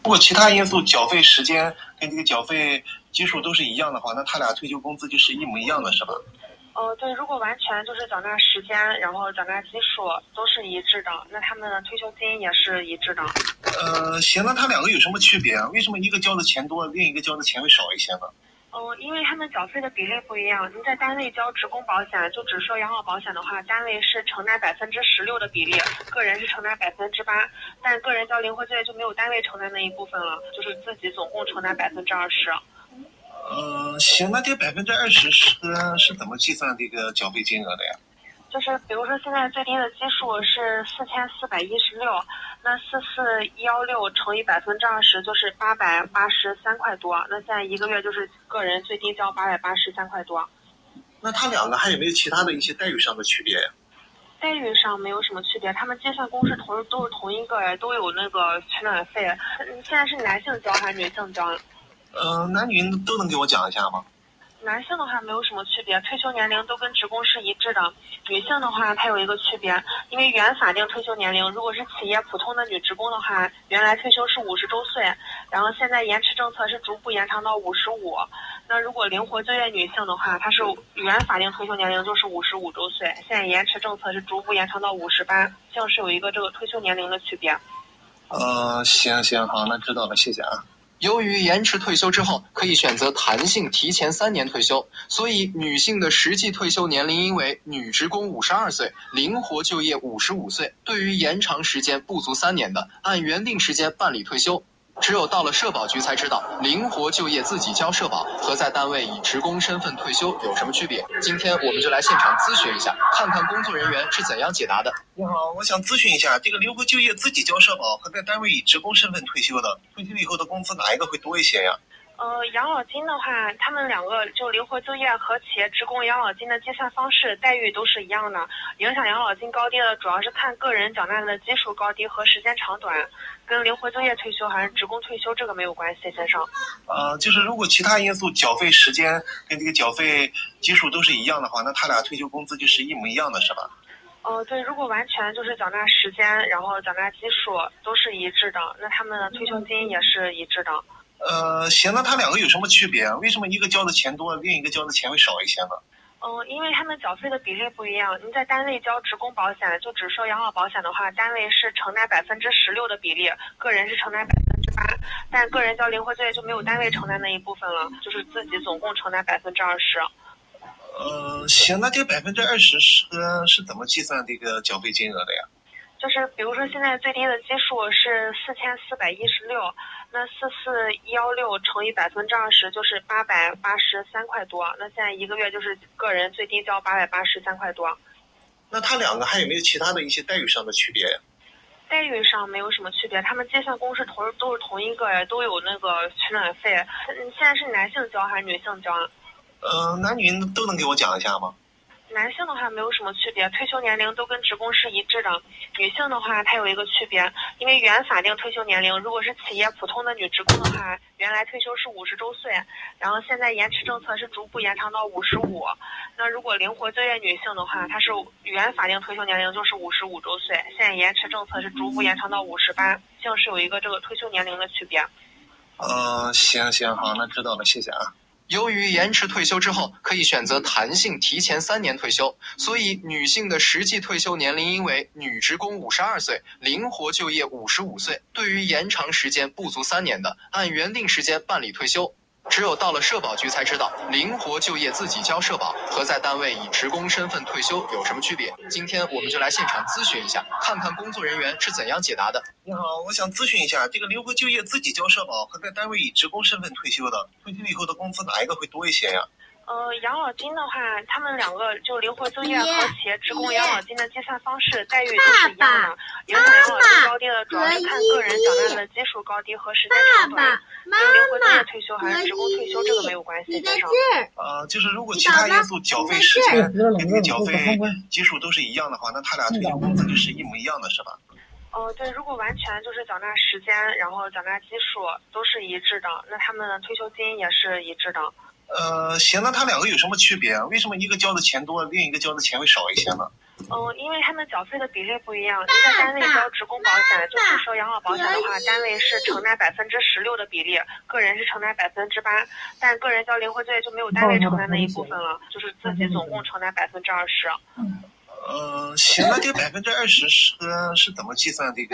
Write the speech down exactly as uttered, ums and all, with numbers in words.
如果其他因素缴费时间跟这个缴费基数都是一样的话，那他俩退休工资就是一模一样的，是吧？ 呃，对，如果完全就是缴纳时间，然后缴纳基数都是一致的，那他们的退休金也是一致的。 呃，行，那他两个有什么区别啊？为什么一个交的钱多，另一个交的钱会少一些呢？ 哦，因为他们缴费的比例不一样。您在单位交职工保险，就只说养老保险的话，单位是承担百分之十六的比例，个人是承担百分之八。但个人交灵活就业就没有单位承担那一部分了，就是自己总共承担百分之二十。 呃，行，那这百分之二十是是怎么计算这个缴费金额的呀？ 就是比如说现在最低的基数是四千四百一十六，那四四一幺六乘以百分之二十就是八百八十三块多。那现在一个月就是个人最低交八百八十三块多。 那他两个还有没有其他的一些待遇上的区别呀？ 待遇上没有什么区别，他们计算公式同都是同一个，都有那个取暖费。现在是男性交还是女性交？ 呃，男女都能给我讲一下吗？ 男性的话没有什么区别，退休年龄都跟职工是一致的。女性的话，它有一个区别，因为原法定退休年龄，如果是企业普通的女职工的话，原来退休是五十周岁，然后现在延迟政策是逐步延长到五十五。那如果灵活就业女性的话，她是原法定退休年龄就是五十五周岁，现在延迟政策是逐步延长到五十八，像是有一个这个退休年龄的区别。 呃，行行好，那知道了，谢谢啊。 由于延迟退休之后可以选择弹性提前三年退休，所以女性的实际退休年龄因为女职工五十二岁，灵活就业五十五岁，对于延长时间不足三年的，按原定时间办理退休。只有到了社保局才知道，灵活就业自己交社保和在单位以职工身份退休有什么区别。今天我们就来现场咨询一下，看看工作人员是怎样解答的。 你好，我想咨询一下，这个灵活就业自己交社保和在单位以职工身份退休的，退休以后的工资哪一个会多一些呀？ 呃，养老金的话，他们两个就灵活就业和企业职工养老金的计算方式待遇都是一样的。影响养老金高低的主要是看个人缴纳的基数高低和时间长短，跟灵活就业退休还是职工退休这个没有关系，先生。 呃，就是如果其他因素缴费时间跟这个缴费基数都是一样的话，那他俩退休工资就是一模一样的，是吧？ 哦、呃，对，如果完全就是缴纳时间，然后缴纳基数都是一致的，那他们的退休金也是一致的。 呃，行，那他两个有什么区别啊？为什么一个交的钱多，另一个交的钱会少一些呢？ 嗯，因为他们缴费的比例不一样。您在单位交职工保险，就只说养老保险的话，单位是承担百分之十六的比例，个人是承担百分之八。但个人交灵活就业就没有单位承担那一部分了，就是自己总共承担百分之二十。 呃，行，那这百分之二十是是怎么计算这个缴费金额的呀？ 就是比如说现在最低的基数是四千四百一十六，那四四一幺六乘以百分之二十就是八百八十三块多。那现在一个月就是个人最低交八百八十三块多。 那他两个还有没有其他的一些待遇上的区别呀？ 待遇上没有什么区别，他们计算公式同都是同一个，都有那个取暖费。现在是男性交还是女性交？ 呃，男女都能给我讲一下吗？ 男性的话没有什么区别，退休年龄都跟职工是一致的。女性的话，它有一个区别，因为原法定退休年龄，如果是企业普通的女职工的话，原来退休是五十周岁，然后现在延迟政策是逐步延长到五十五。那如果灵活就业女性的话，她是原法定退休年龄就是五十五周岁，现在延迟政策是逐步延长到五十八，像是有一个这个退休年龄的区别。 呃，行行好，那知道了，谢谢啊。 由于延迟退休之后可以选择弹性提前三年退休，所以女性的实际退休年龄因为女职工五十二岁，灵活就业五十五岁，对于延长时间不足三年的，按原定时间办理退休。只有到了社保局才知道，灵活就业自己交社保和在单位以职工身份退休有什么区别。今天我们就来现场咨询一下，看看工作人员是怎样解答的。 你好，我想咨询一下，这个灵活就业自己交社保和在单位以职工身份退休的，退休以后的工资哪一个会多一些呀？ 呃，养老金的话，他们两个就灵活就业和企业职工养老金的计算方式待遇都是一样的。影响养老金高低的主要是看个人缴纳的基数高低和时间长短，跟灵活就业退休还是职工退休这个没有关系，先生。 呃，就是如果其他因素缴费时间跟这个缴费基数都是一样的话，那他俩退休工资就是一模一样的，是吧？ 哦、呃，对，如果完全就是缴纳时间，然后缴纳基数都是一致的，那他们的退休金也是一致的。 呃，行，那他两个有什么区别啊？为什么一个交的钱多，另一个交的钱会少一些呢？ 嗯，因为他们缴费的比例不一样，一个单位交职工保险，就是说养老保险的话，单位是承担百分之十六的比例，个人是承担百分之八，但个人交零回税就没有单位承担那一部分了，就是自己总共承担百分之二十。 嗯，行，那这个百分之二十是是怎么计算这个